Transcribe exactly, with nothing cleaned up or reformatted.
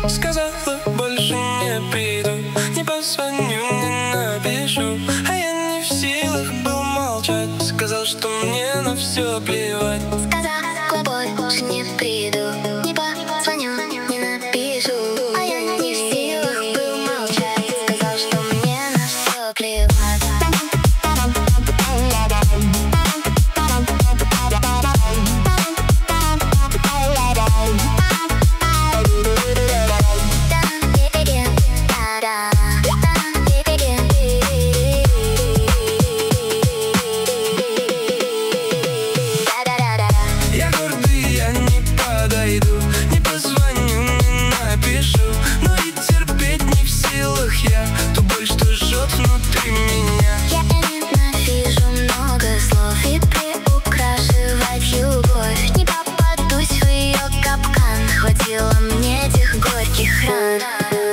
Сказала, больше не приду, не позвоню, не напишу. А я не в силах был молчать. Сказал, что мне на все плевать. Сказала, больше не приду, не позвоню, не напишу. А я не в силах был молчать. Сказал, что мне на все плевать. Я гордый, я не подойду, не позвоню, не напишу. Но и терпеть не в силах я ту боль, что жжет внутри меня. Я ненавижу много слов и приукрашивать любовь. Не попадусь в ее капкан, хватило мне этих горьких ран.